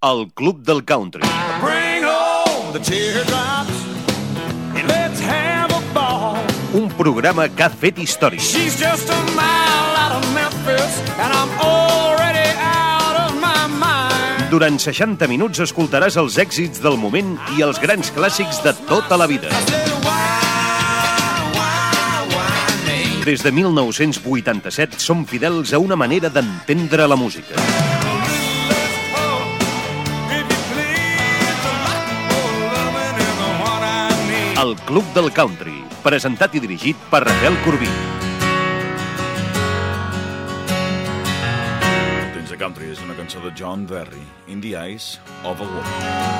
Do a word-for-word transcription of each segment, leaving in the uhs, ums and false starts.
El Club del Country. Bring home the teardrops and let's have a ball. Un programa que ha fet història. She's just a mile out of Memphis and I'm already out of my mind. Durant seixanta minuts escoltaràs els èxits del moment i els grans clàssics de tota la vida. Des de mil nou-cents vuitanta-set som fidels a una manera d'entendre la música. El Club del Country, presentat i dirigit per Raquel Corbí. Dins de Country és una cançó de John Barry, In the Eyes of a Woman.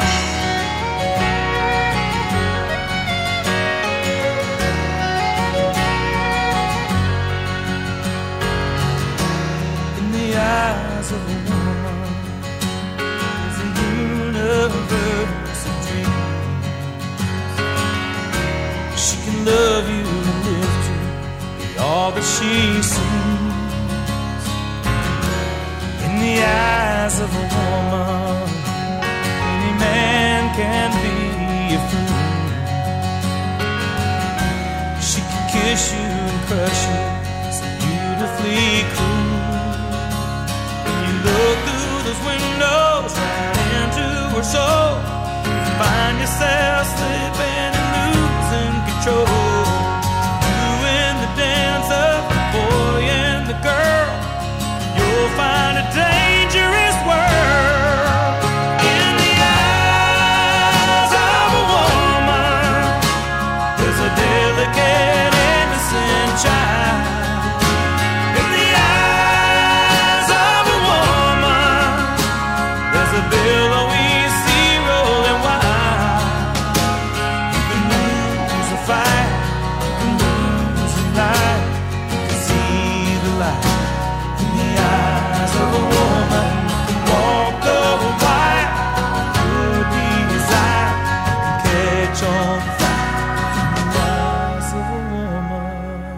Eyes of a woman is a universe of dreams. She can love you and lift you, be all that she seems. In the eyes of a woman, any man can be a fool. She can kiss you and crush you, so beautifully cruel. Look through those windows right into her soul. You find yourself slipping and losing control. You in the dance of the boy and the girl. You'll find a dangerous world. In the eyes of a woman, there's a delicate, innocent child. Billowy sea rolling wide. You can lose a fight, you can lose a night. You can see the light in the eyes of a woman. You can walk the wire, your desire can catch on fire in the eyes of a woman.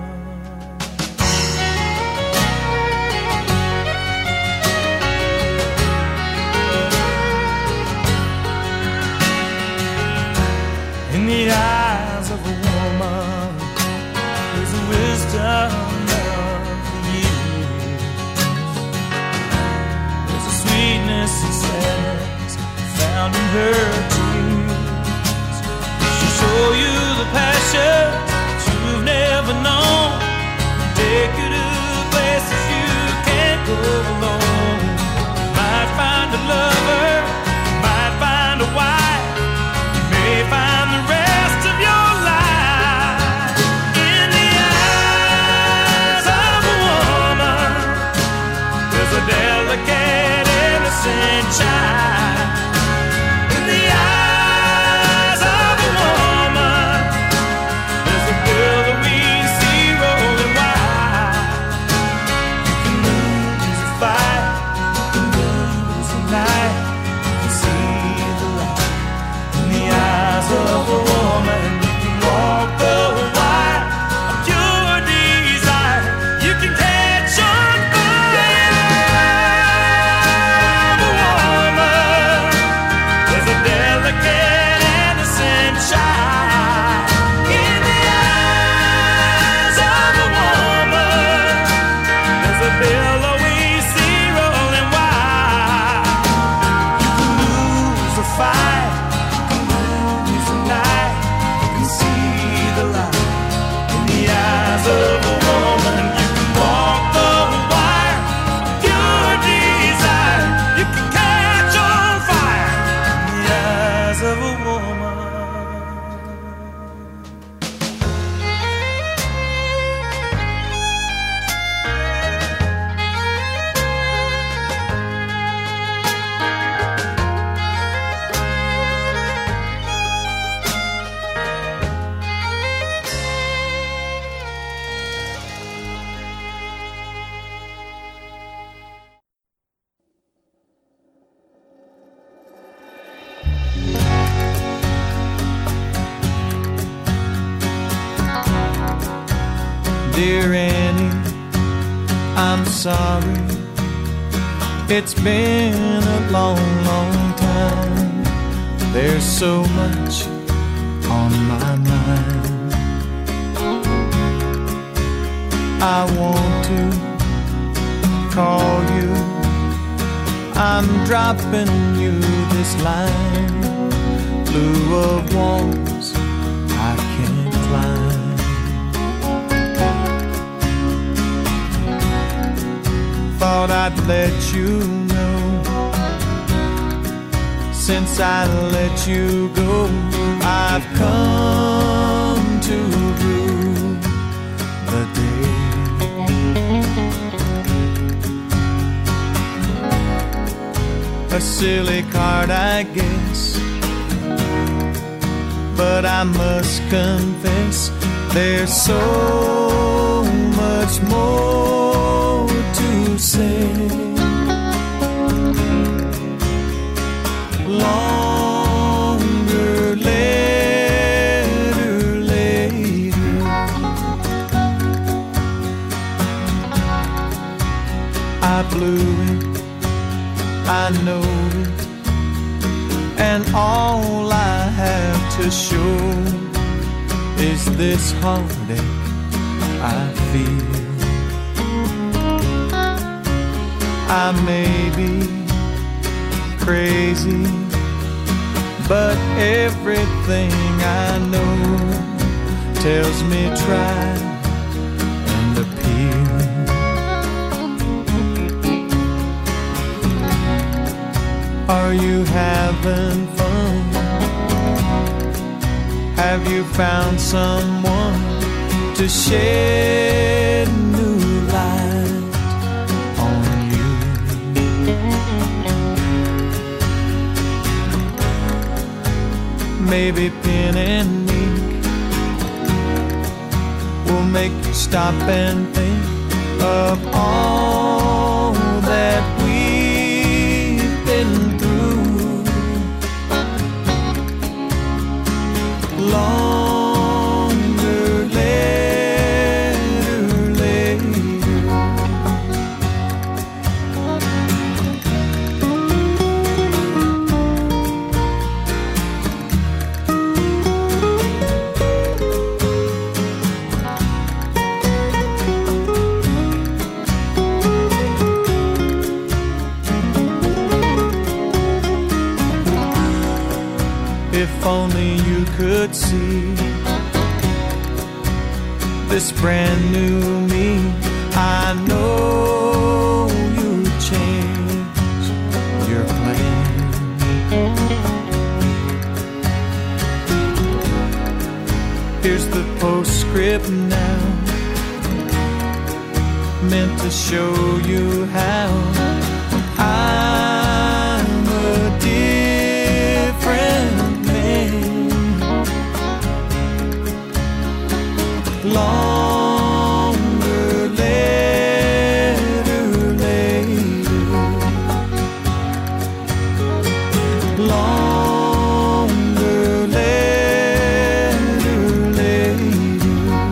In the eyes of a woman, there's a wisdom of the years. There's a sweetness and sadness found in her tears. She'll show you the passion that you've never known. Take you to places you can't go alone. You might find a lover, you might find a wife. Find the rest of your life in the eyes of a woman. There's a delicate, innocent child. In the eyes of a woman, there's a billowy sea rolling wide. You can lose a fight, you can lose a night. You can see the light in the eyes of a woman. You can walk the wire of your desire. You can catch on fire of a woman. There's a delicate, innocent child in the eyes of a woman. There's a billowy sea rolling wide. You can lose a fight, of a woman. You can walk the wire of your desire. You can catch on fire in the eyes of a woman. Dear Annie, I'm sorry. It's been a long, long time. There's so much on my mind. I want to call you. I'm dropping you this line. Blue of walls I can't climb. Thought I'd let you know. Since I let you go, I've come to rue the day. A silly card, I guess, but I must confess there's so much more to say. Longer letter later, I blew it, I know it, and all I have to show is this heartache I feel. I may be crazy, but everything I know tells me try and appeal. Are you having fun? Have you found someone to shed new light on you? Maybe pen and ink will make you stop and think of all that we've been through. Longer letter later. If only you could see this brand new me. I know you'll change your plan. Here's the postscript now, meant to show you how I'm a different longer letter later. Longer letter later.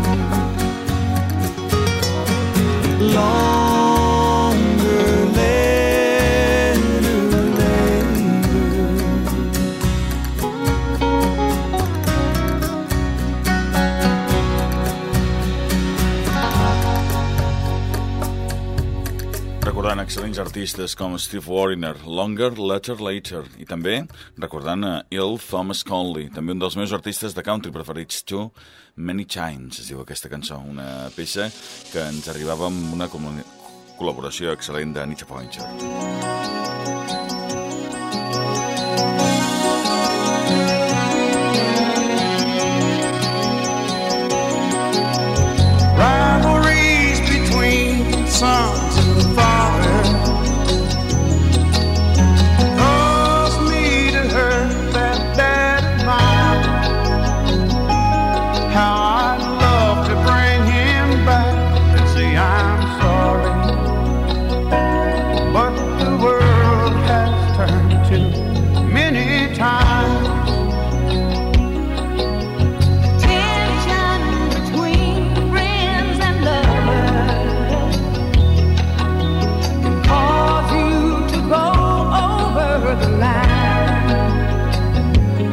Longer letter Recordant excel·lents artistes com Steve Wariner, Longer Letter Later, i també recordant a Earl Thomas Conley, també un dels meus artistes de country preferits, Too Many Times, es diu aquesta cançó, una peça que ens arribava amb una col·laboració excel·lent de Anita Pointer. Rivalries between sons and fathers caused me to hurt that dad of mine. How I'd love to bring him back and say I'm sorry, but the world has turned too many times. The line.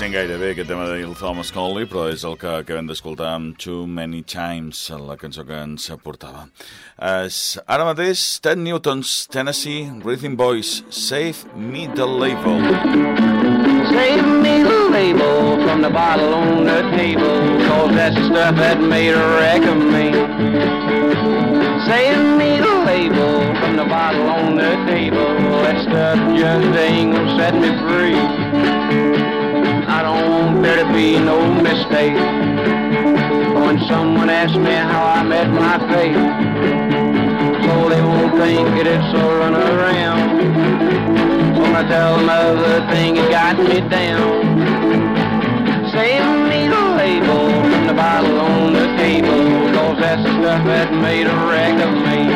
sent gaire bé aquest tema del Thomas Conley, però és el que acabem d'escoltar amb Too Many Times, la cançó que ens portava. Es, ara mateix, Ted Newton's Tennessee Rhythm Boys, Save Me the Label. Save me the label from the bottle on the table, cause that's the stuff that made a wreck of me. Save me the label from the bottle on the table, that stuff just ain't gonna set me free. I don't want there to be no mistake when someone asks me how I met my fate, so they won't think that it's a run around. When I tell them everything that got me down. Save me the label from the bottle on the table, cause that's the stuff that made a wreck of me.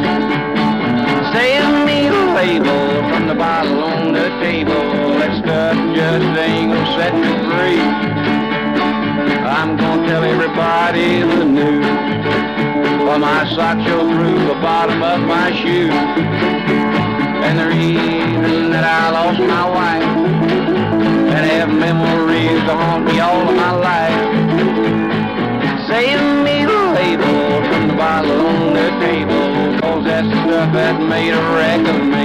Save me the label from the bottle on the table, that stuff just ain't gonna set me free. I'm gonna tell everybody the news, while my socks show through the bottom of my shoe. And the reason that I lost my wife, and have memories to haunt me all of my life. Save me the label from the bottle on the table, cause that's the stuff that made a wreck of me.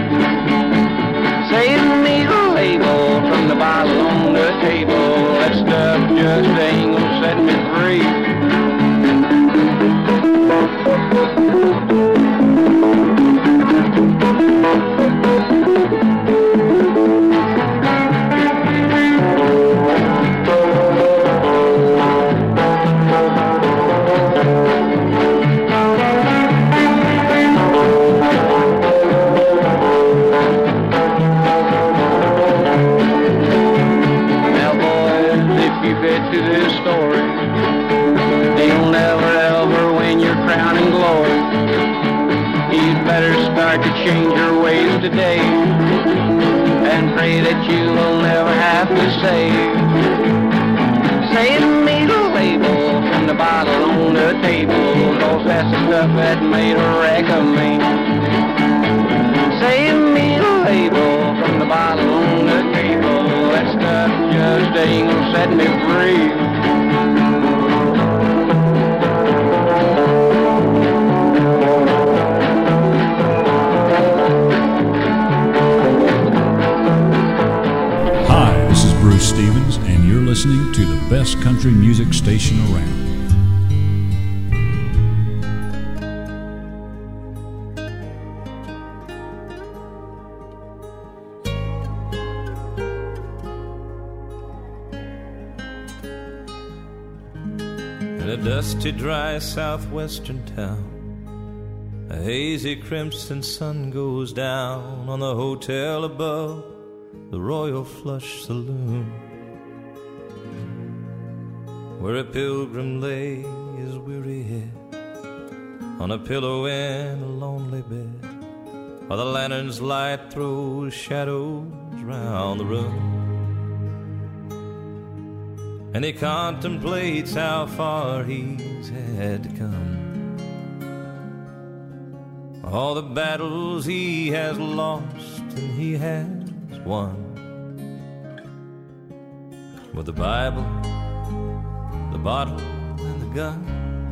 Save me the label from the bottle on the table, that stuff just ain't gonna set me free. Change your ways today and pray that you will never have to save. Save me the label from the bottle on the table, cause that's the stuff that made a wreck of me. Save me the label from the bottle on the table, that stuff just ain't gonna set me free. Stevens, and you're listening to the best country music station around. In a dusty, dry southwestern town, a hazy crimson sun goes down on the hotel above the Royal Flush Saloon, where a pilgrim lay his weary head on a pillow in a lonely bed, while the lantern's light throws shadows round the room, and he contemplates how far he's had to come, all the battles he has lost and he has won. With the Bible, the bottle, and the gun.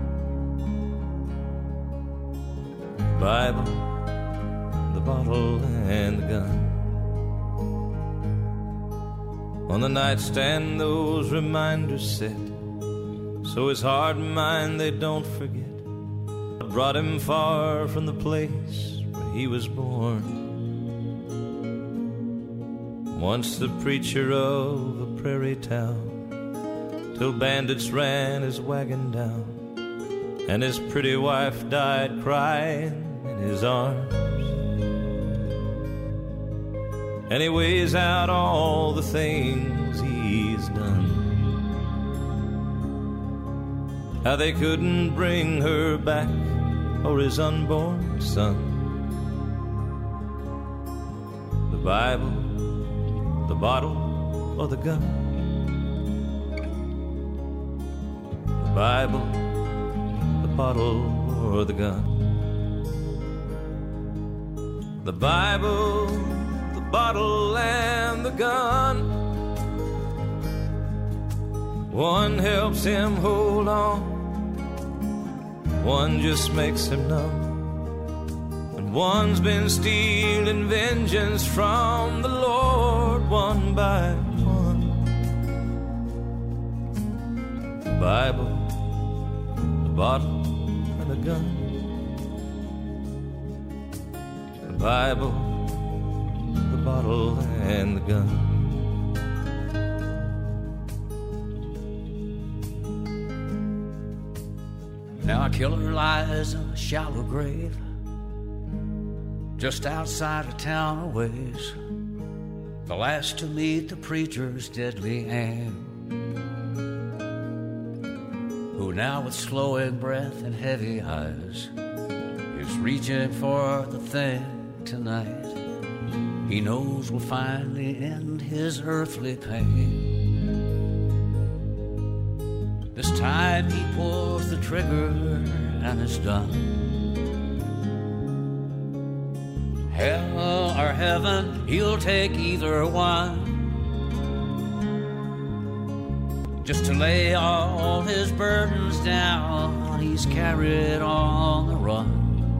The Bible, the bottle, and the gun. On the nightstand those reminders sit, so his heart and mind they don't forget what brought him far from the place where he was born. Once the preacher of a prairie town, till bandits ran his wagon down, and his pretty wife died crying in his arms. And he weighs out all the things he's done, how they couldn't bring her back or his unborn son. The Bible, the bottle, or the gun. The Bible, the bottle, or the gun. The Bible, the bottle, and the gun. One helps him hold on, one just makes him numb. And one's been stealing vengeance from the Lord one by one. The Bible, the bottle, and a gun. The Bible, the bottle, and the gun. Now a killer lies in a shallow grave just outside of town a ways, the last to meet the preacher's deadly aim, who now with slowing breath and heavy eyes is reaching for the thing tonight he knows will finally end his earthly pain. This time he pulls the trigger and it's done. Hell or heaven, he'll take either one, just to lay all his burdens down. He's carried on the run.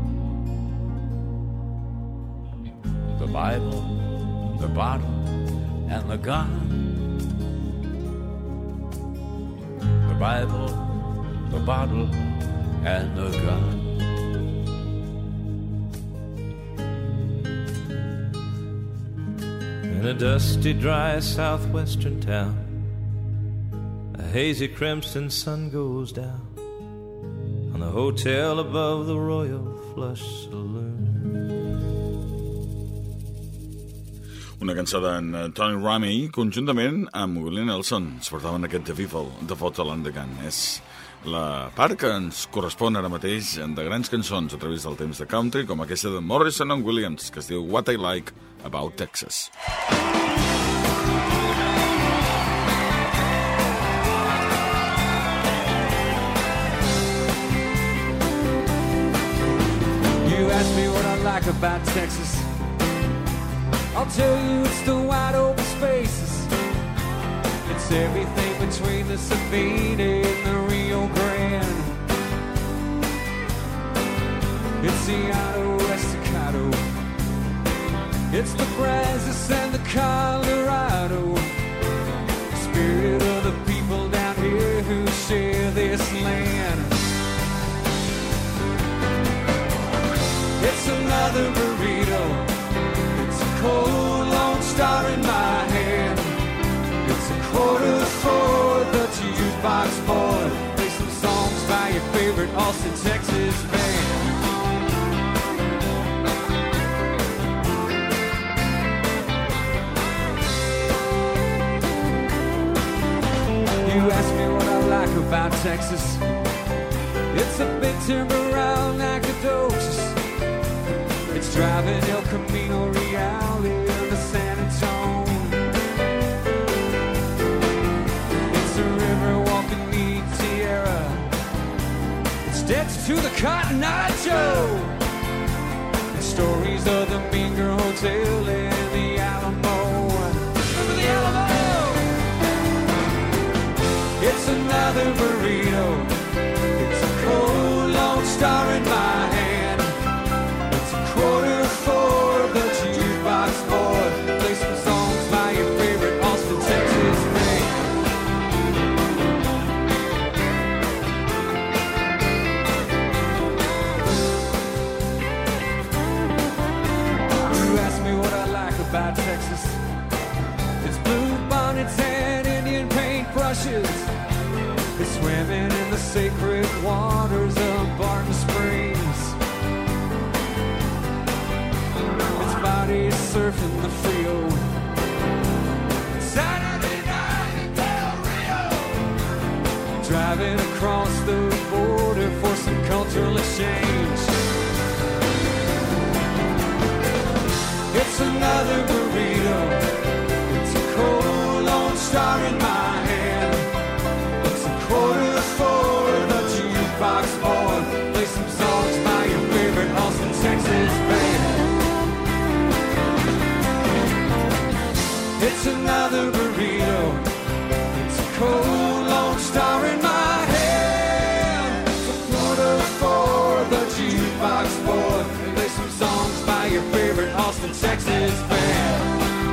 The Bible, the bottle, and the gun. The Bible, the bottle, and the gun. In a dusty, dry southwestern town, a hazy crimson sun goes down on the hotel above the Royal Flush Saloon. Una cançó d'en Tony Ramey, conjuntament amb Willie Nelson. Es portaven aquest The People, The Bottle and the Gun. És la part que ens correspon ara mateix de grans cançons a través del temps de country, com aquesta de Morrison and Williams, que es diu What I Like About Texas. You ask me what I like about Texas, I'll tell you it's the wide open spaces. It's everything between the Sabine and the Rio Grande. It's the Llano Estacado, it's the Brazos and the Colorado. Spirit of the people down here who share this land. It's another burrito, it's a cold Lone Star in my hand. It's a quarter for the jukebox boy. Play some songs by your favorite Austin, Texas band. You ask me what I like about Texas, it's a big timber around Nacogdoches. It's driving El Camino Real into San Antonio. It's a river walking the Tierra. It's debts to the Cotton Eye Joe. It's stories of the Mean Girl Hotel and the Alamo. Remember the Alamo? It's another burrito, it's a cold Lone Star in my hand. It's a quarter for the jukebox boy. Play some songs by your favorite Austin, Texas band. You ask me what I like about Texas, it's blue bonnets and Indian paintbrushes. It's swimming in the sacred waters of Barton Springs. It's bodies surfing the Frio. Saturday night in Del Rio. Driving across the border for some cultural exchange. It's another burrito, it's a cold Lone Star in my hand. Quarter for the jukebox boy. Play some songs by your favorite Austin, Texas band. It's another burrito, it's a cold Lone favorite Austin, Texas band.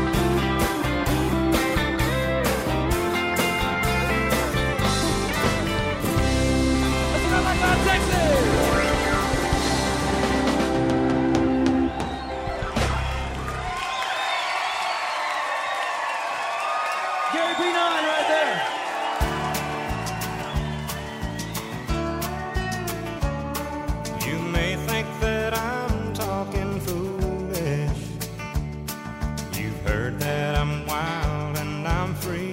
Let's go back to Texas! Gary B nine right there. You may think that I'm talking foolish. You've heard that I'm wild and I'm free.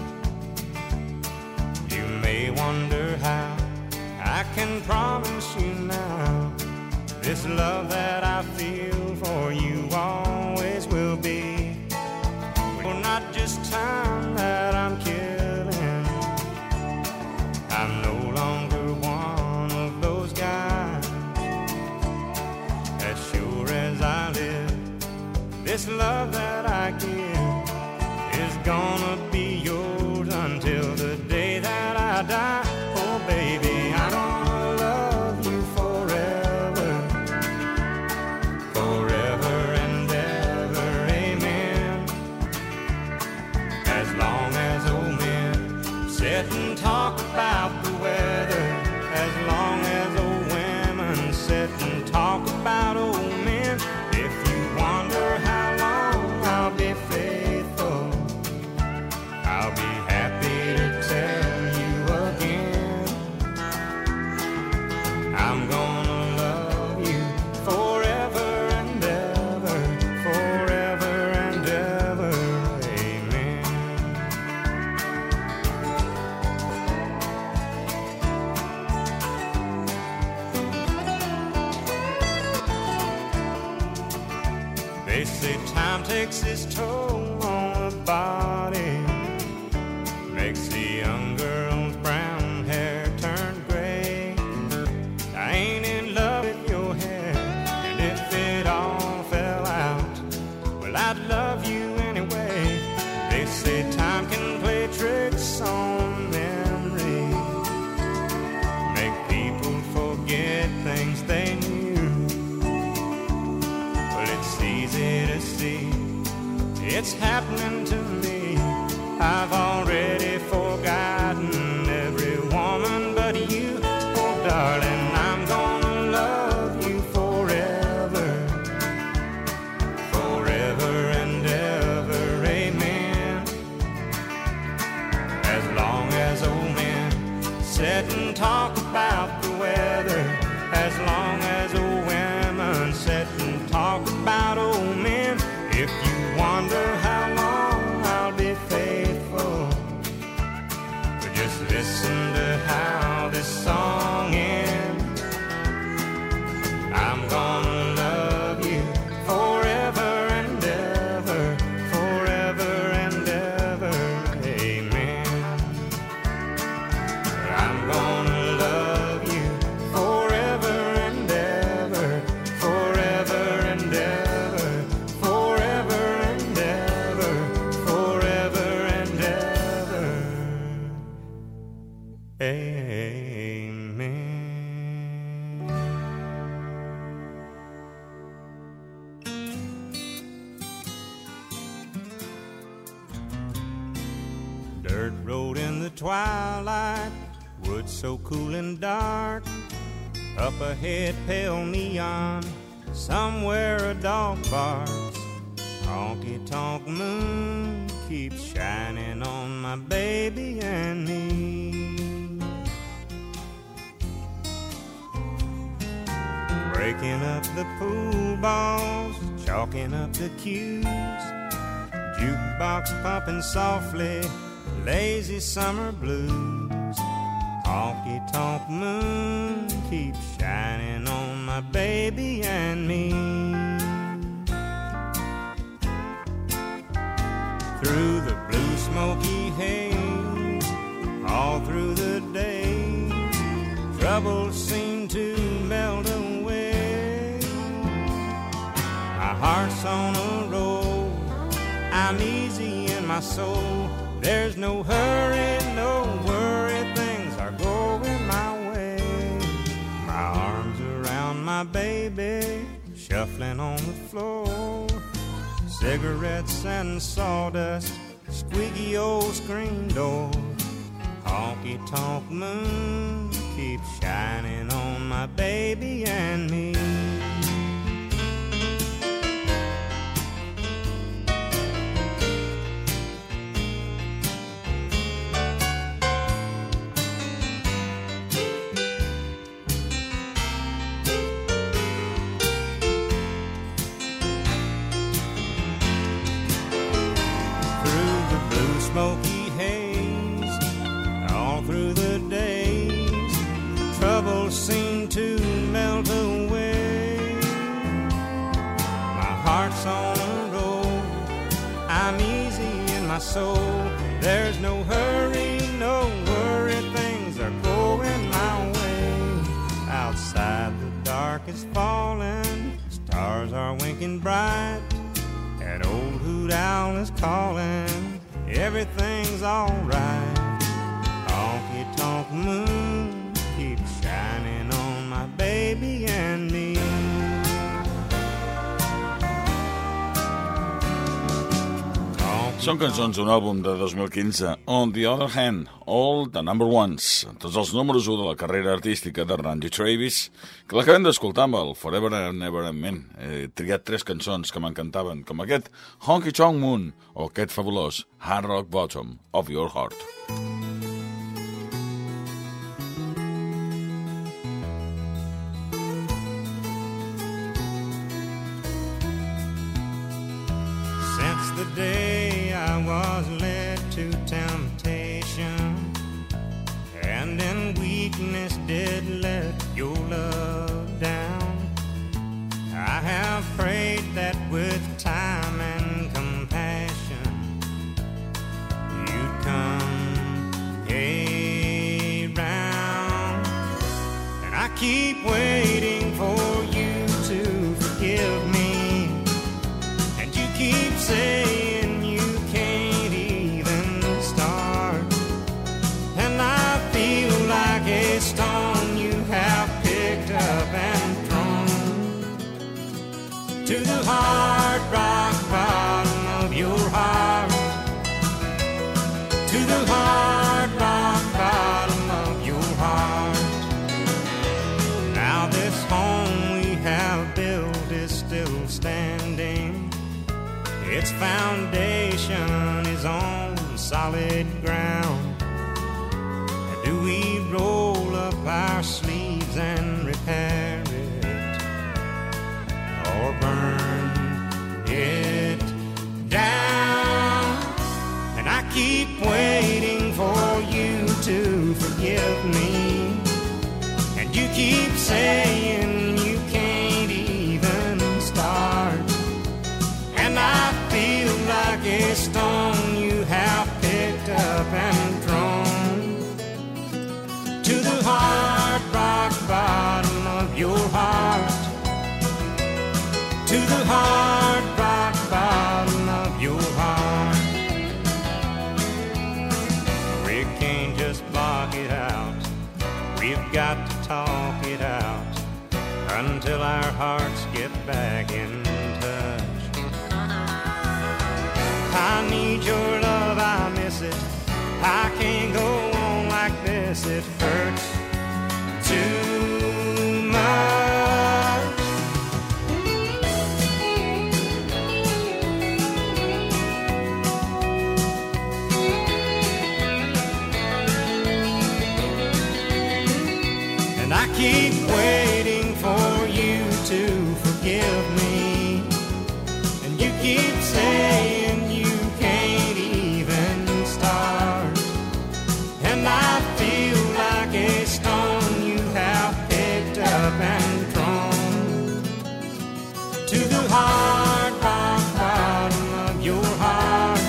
You may wonder how I can promise you now this love that I feel for you always will be. Well, not just time that I'm killing. I'm no longer one of those guys. As sure as I live, this love that I give is gonna be yours until the day that I die. Oh baby, I'm gonna love you forever, forever and ever, amen. As long as old men sit and talk about the weather, as long as old women sit and talk about old men. If you wonder how long I'll be faithful, I'll be happy to tell you again. I'm gonna love you forever and ever, forever and ever, amen. They say time takes its toll on the body, makes the young girl's brown hair turn gray. I ain't in love with your hair, and if it all fell out, well, I'd love you anyway. They say time can play tricks on memory, make people forget things they knew. Well, it's easy to see, it's happening to me. I've already forgotten every woman but you. Oh, darling, I'm gonna love you forever, forever and ever, amen. As long as old men sit and talk about the weather, as long as old women sit and talk about old men. If you wonder how long I'll be faithful, but just listen to how this song ends. I'm gonna love you forever and ever, forever and ever, amen. I'm gonna love you forever and ever, forever and ever, forever and ever, forever and ever, amen. Dirt road in the twilight, woods so cool and dark. Up ahead, pale neon, somewhere a dog barks. Honky-tonk moon keeps shining on my baby and me. Breaking up the pool balls, chalking up the cues. Jukebox pumping softly, lazy summer blues. Honky-tonk moon keeps shining on my baby and me. Through the blue smoky haze, all through the days, troubles seem to melt away. My heart's on a roll, I'm easy in my soul. There's no hurry, no worry, things are going my way. My arms around my baby, shuffling on the floor. Cigarettes and sawdust, squeaky old screen door. Honky-tonk moon keeps shining on my baby and me. Smoky haze, all through the days, troubles seem to melt away. My heart's on a roll, I'm easy in my soul. There's no hurry, no worry, things are going my way. Outside the dark is falling, stars are winking bright. That old hoot owl is calling, everything's alright. Honky-tonk moon keeps shining on my baby and me. Són cançons d'un àlbum de dos mil quinze, On the Other Hand, All the Number Ones, tots els números u de la carrera artística de Randy Travis, que l'acabem d'escoltar amb el Forever and Ever Amen. He triat tres cançons que m'encantaven, com aquest Honky Tonk Moon o aquest fabulós Hard Rock Bottom of Your Heart. Since the day I was led to temptation, and in weakness did let your love down, I have prayed that with time and compassion you'd come around. And I keep waiting for you to forgive me, and you keep saying you can't even start. And I feel like a stone you have picked up and thrown to the hard rock bottom of your heart, to the hard rock bottom of your heart. Now this home we have built is still standing, its foundation is on solid ground. Do we roll up our sleeves and repair it, or burn it down? And I keep waiting for you to forgive me, and you keep saying you can't even start. And I feel like a stone you have picked up and thrown to the hard rock bottom of your heart, to the hard rock bottom of your heart. We can't just block it out, we've got to talk it out until our hearts get back in touch. I need your love, I miss it, I can't go on like this, it hurts too much. And I keep waiting for you to forgive me, and you keep saying you can't even start. And I feel like a stone you have picked up and thrown to the hard rock bottom of your heart,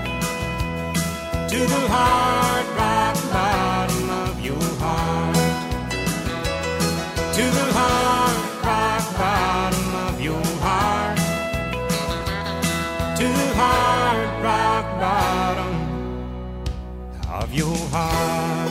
to the hard rock bottom of your heart, to the hard rock bottom of your heart, to the hard rock bottom of your heart.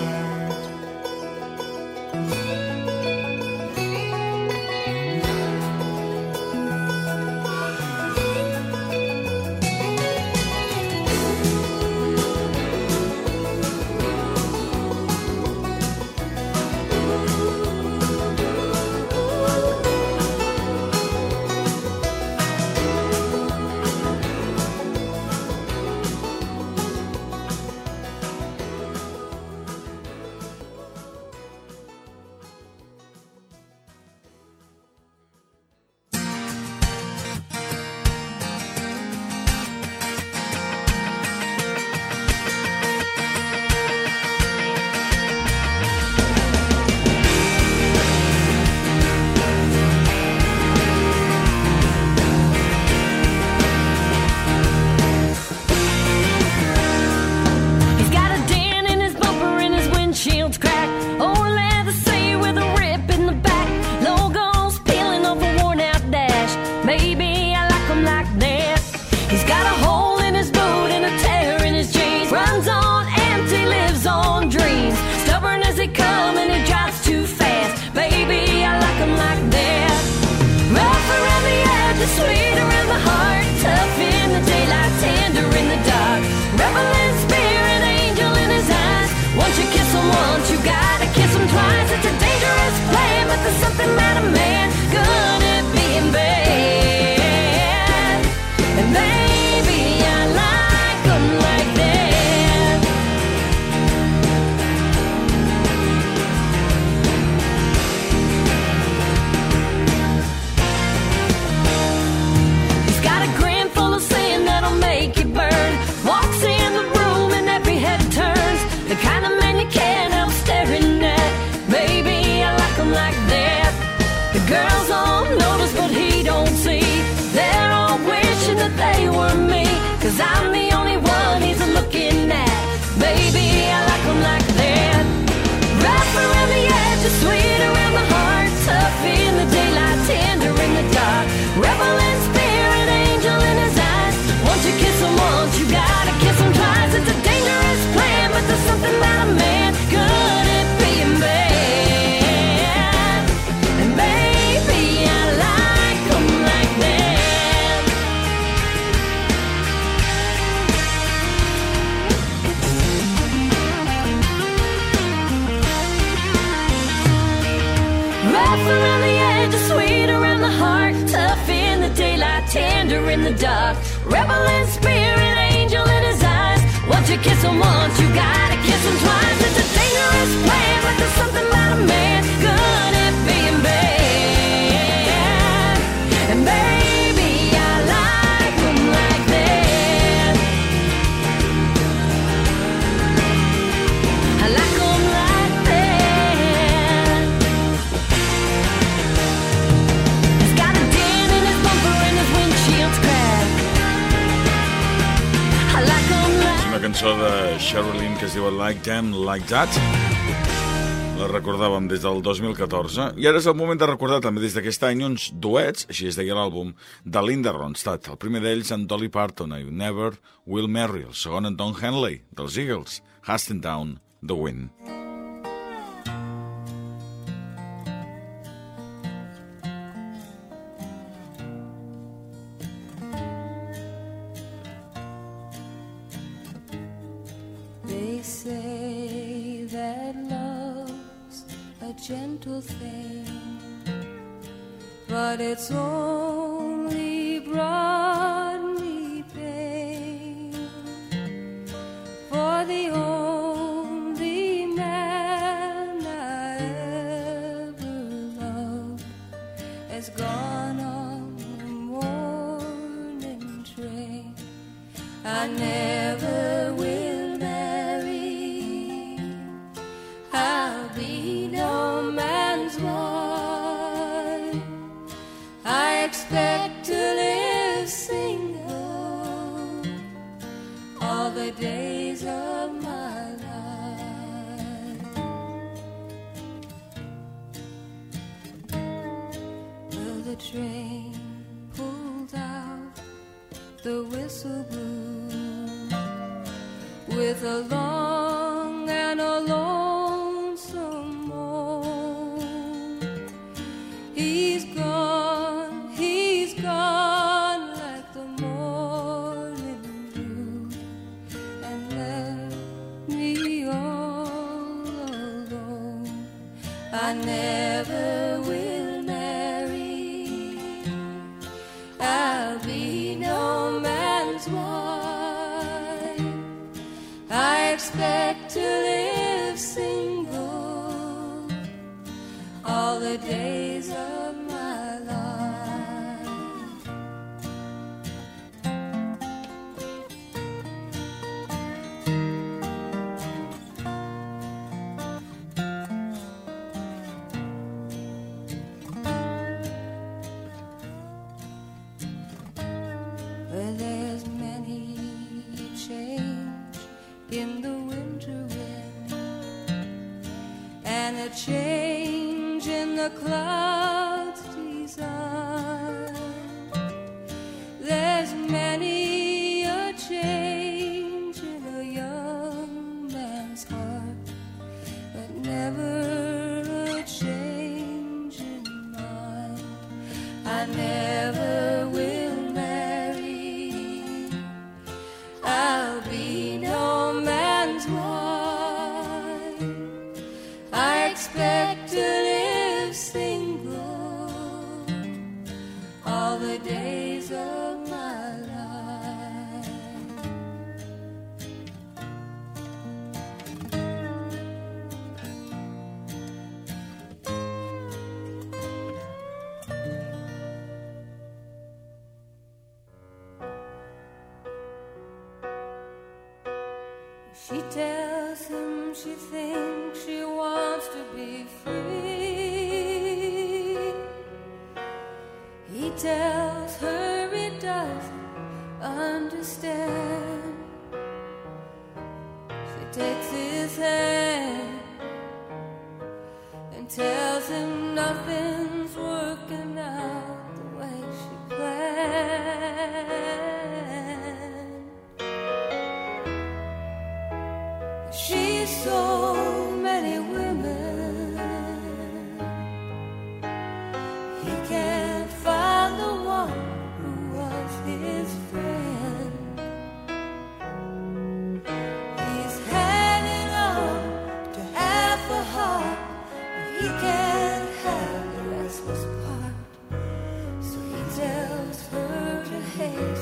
in the dark. Rebel in spirit, angel in his eyes. Once you kiss him once, you gotta kiss him twice. It's a dangerous plan, but there's something about a man good at being bad. And baby, I like him like that. I like him like that. He's got a dent in his bumper and his windshield's cracked. I like him like Una cançó de Sherilyn que es diu Like Them, Like That. La recordàvem des del dos mil catorze. I ara és el moment de recordar també des d'aquest any uns duets, així es deia l'àlbum, de Linda Ronstadt. El primer d'ells en Dolly Parton, I Never Will Marry. El segon en Don Henley, dels Eagles, Casting Down the Wind. They say that love's a gentle thing, but it's only brought me pain. For the only man I ever loved has gone on the morning train. I never will marry. I'll be no man's wife. I expect to live single all the days of my life. Well, the train pulled out, the whistle blew with a long and a lonesome moan. He's gone, he's gone like the morning dew, and left me all alone. I never will marry. I'll be no man's wife. I expect to live single all the days of my life. Well, there's many a change in the winter wind, and a change in the clouds' design. There's many a change in a young man's heart, but never a change in mine. I never will marry. I'll be no man's wife. I expect to live single all the days of my life. She tells him she thinks she wants to be free. He tells her he doesn't understand. She takes his hand and tells him nothing's working out the way she planned. She's so many women, he can't find the one who was his friend. He's hanging on to half a heart, but he can't have the restless part. So he tells her to hate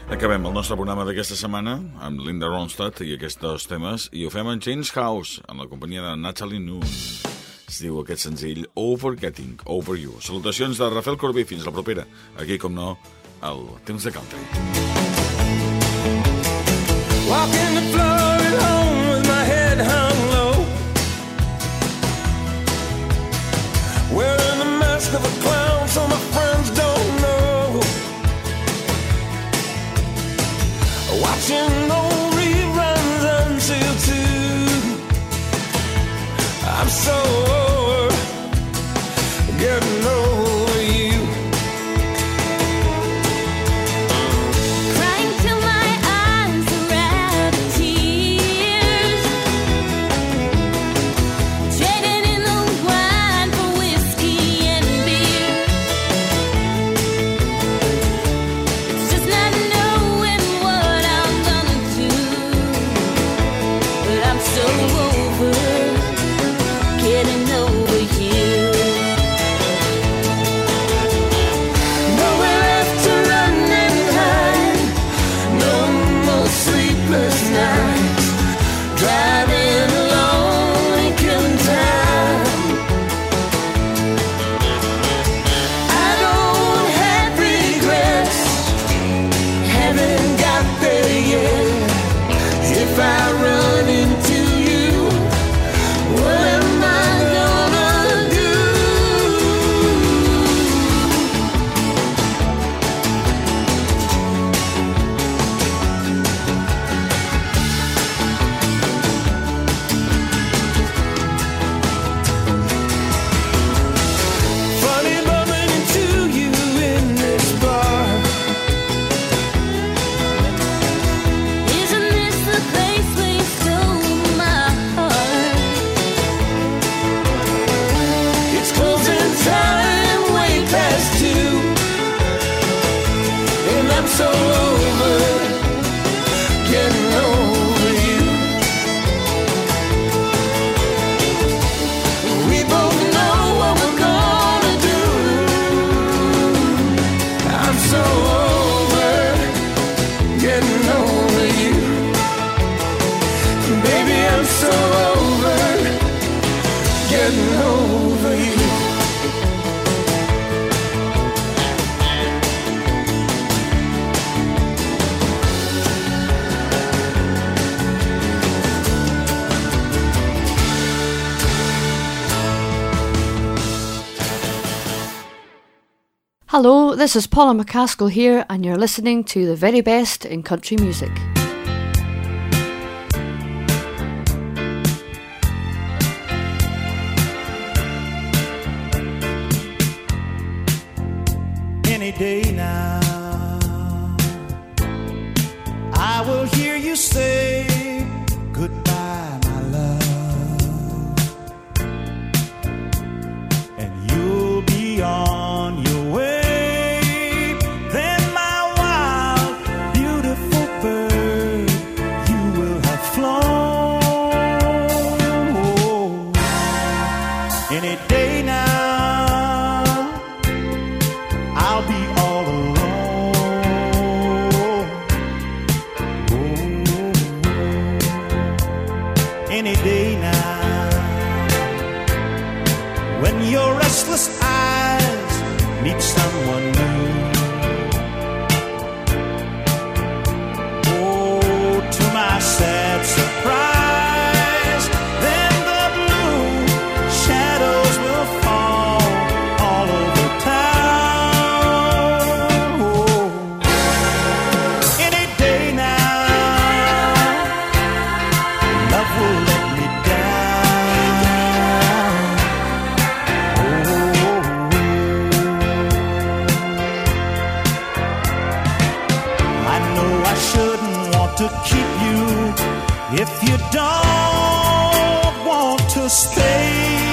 Acabem el nostre programa d'aquesta setmana amb Linda Ronstadt i aquests dos temes, i ho fem amb James House, en la companyia de Natalie Noon. Es diu aquest senzill Over Getting Over You. Salutacions de Rafael Corbí, fins la propera. Aquí, com no, al Temps de Country. Walking the floor at home with my head hung low, wearing the mask of a clown so my friends don't know, watching old reruns until two. I'm so over getting over you. Crying till my eyes are out of tears, trading in the wine for whiskey and beer. It's just not knowing what I'm gonna do, but I'm so over getting over you. Nowhere left to run and hide, no more sleepless nights, driving alone and killing time. I don't have regrets, haven't got there yet. If I run into you, what am I gonna do? Funny bumping into you in this bar. Isn't this the place where you stole my heart? It's closing time, way past two, and I'm so over getting over you. We both know what we're gonna do. I'm so over getting over you. Baby, I'm so over getting over you. Hello, this is Paula McCaskill here, and you're listening to the very best in country music. Any day now, I will hear you say goodbye, my love, and you'll be on your way. Then my wild, beautiful bird, you will have flown. Oh, any day now, I'll be all alone. Oh, any day now, when your restless eyes meet someone new. Oh, to my sad surprise, then the blue shadows will fall all over town. Oh, any day now, love will let me down. Oh, I know I shouldn't want to keep you if you don't want to stay.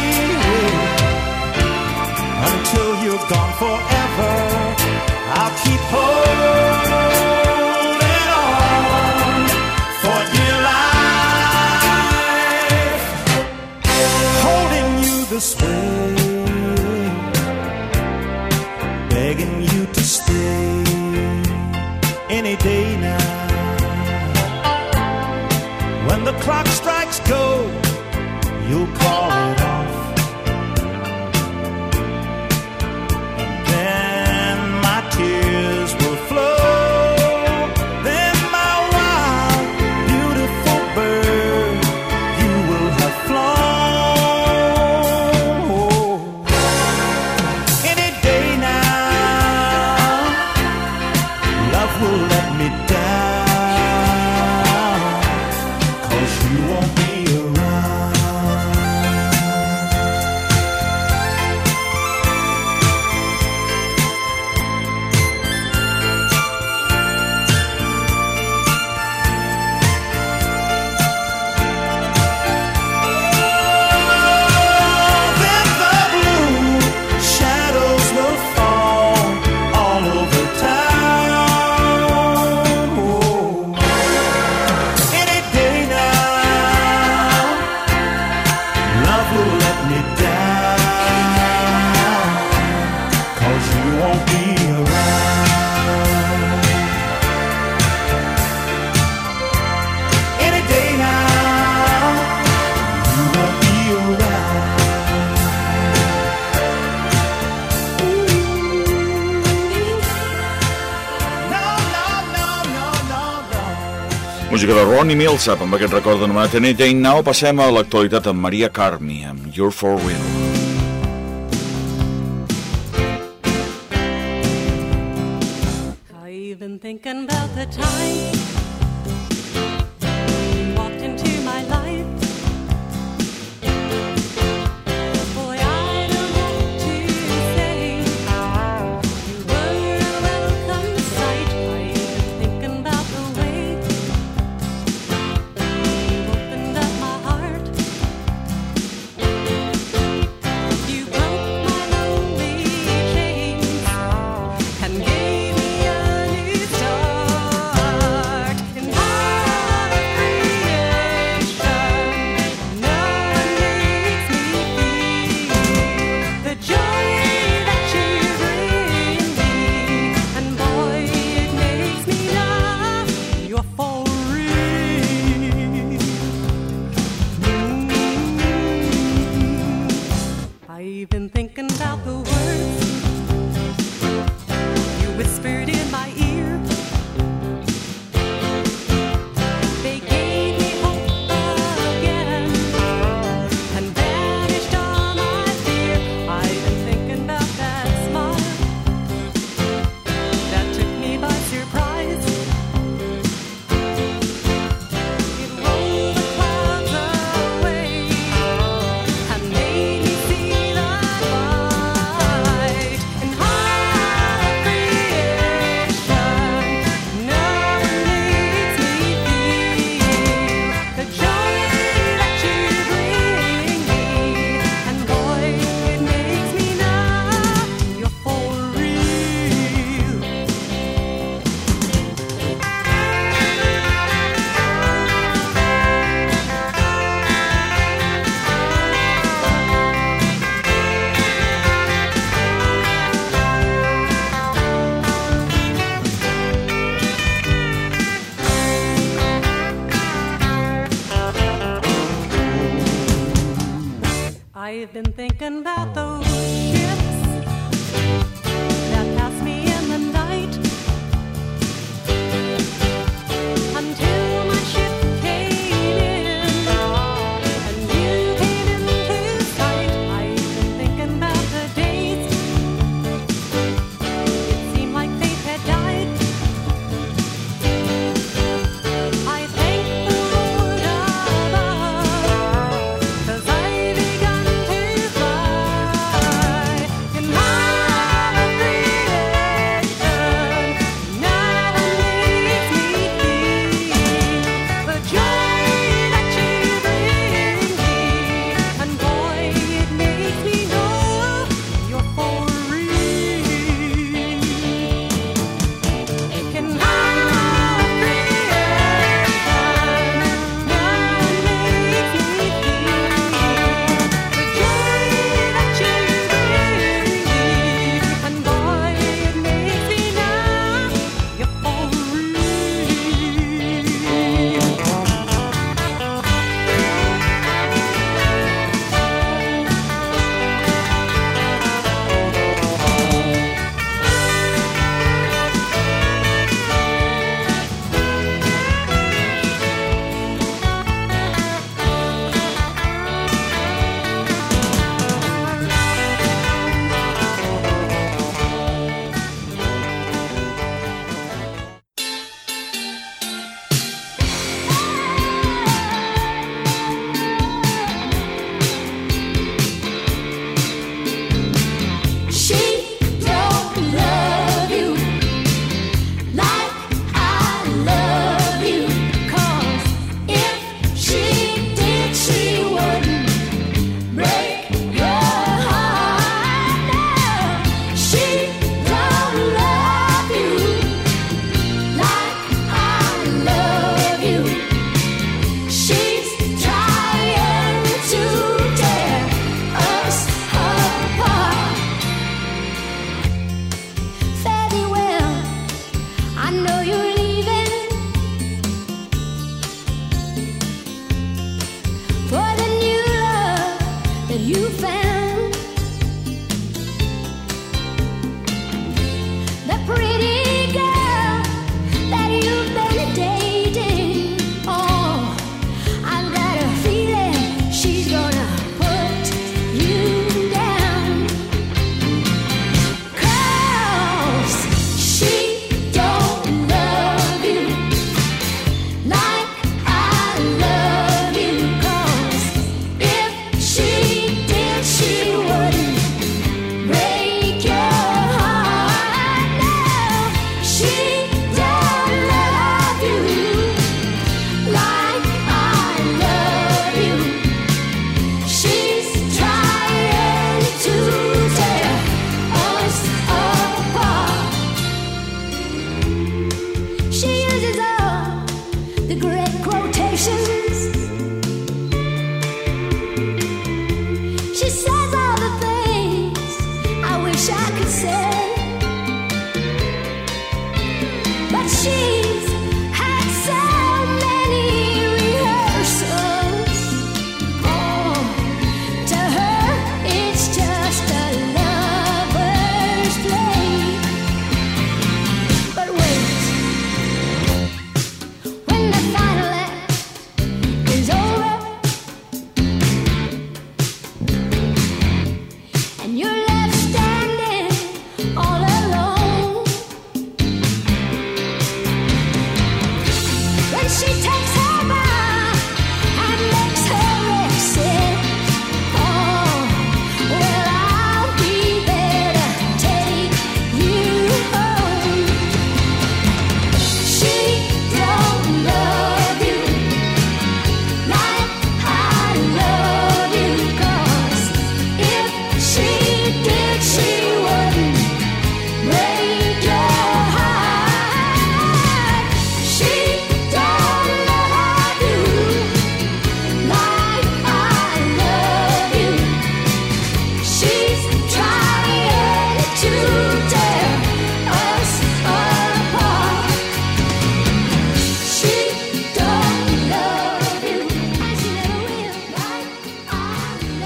Until you're gone forever, I'll keep holding on for dear life, holding you this way, begging you to stay any day when the clock strikes go, you'll call it off. And then my tears will flow. Then my wild, beautiful bird, you will have flown. Any day now, love will let me down, 'cause you won't be around. Then the blue shadows will fall all over town. Oh. Any day now, love will let me down, 'cause you won't be around. Any day now, you won't be around. No, no, no, no, no, no. Música de Ronnie Millsap, amb aquest record anomenat Any Day Now. Passem a l'actualitat amb Maria Carmi, amb You're For Real. I've been thinking about the time you walked into my life. Boy, I don't want to say you were a welcome sight. I've been thinking about the way you opened up my heart. You broke my lonely chains and gave me a new start. And all of creation, no one makes me feel the joy that you bring me. And boy, it makes me know you're for real. Mm. I've been thinking about the words you whispered in my ear. They gave me hope again and banished all my fear. I've been thinking about that smile that took me by surprise. It rolled the clouds away and made me see the light. And all of creation, no one makes me feel the joy that you bring me. And boy, it makes me know you're for real. I've been thinking about those ships that passed me in the night until my ship came in and you came into sight. I've been thinking about the days it seemed like fate had died. I thank the Lord above, 'cause I've begun to fly.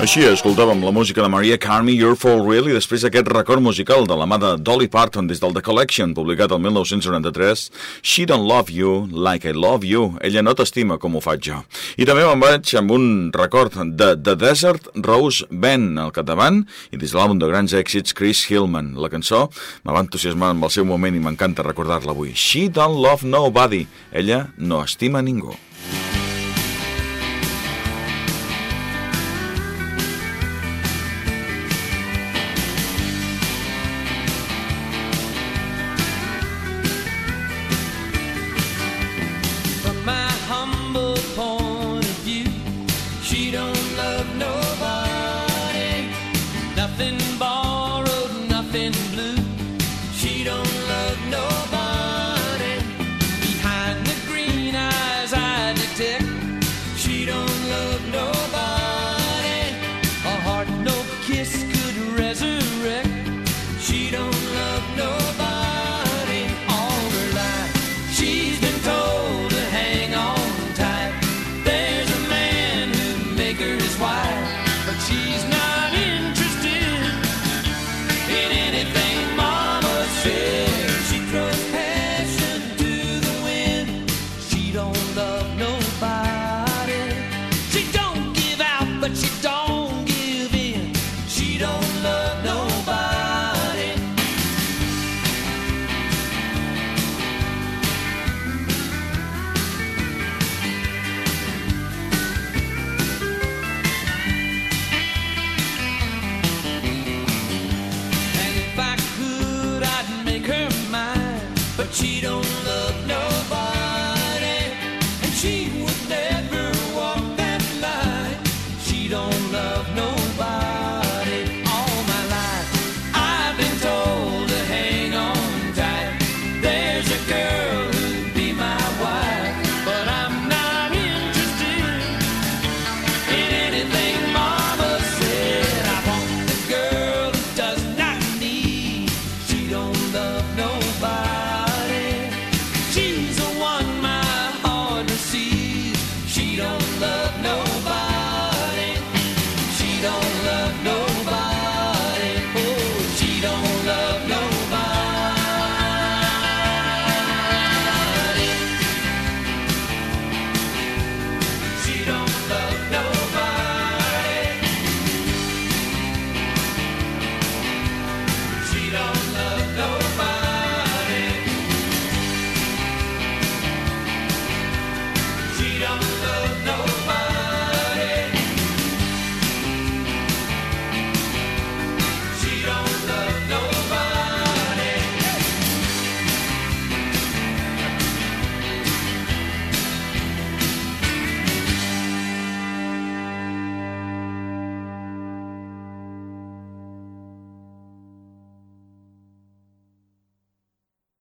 Així escoltàvem la música de Mariah Carey, You're For Real, i després aquest record musical de la mà de Dolly Parton des del The Collection, publicat el mil nou-cents noranta-tres, She Don't Love You Like I Love You, ella no t'estima com ho faig jo. I també me'n vaig amb un record de The Desert Rose Band al capdavant, i des de l'àlbum de grans èxits Chris Hillman. La cançó me va entusiasmar en el seu moment i m'encanta recordar-la avui. She Don't Love Nobody, ella no estima ningú. She don't love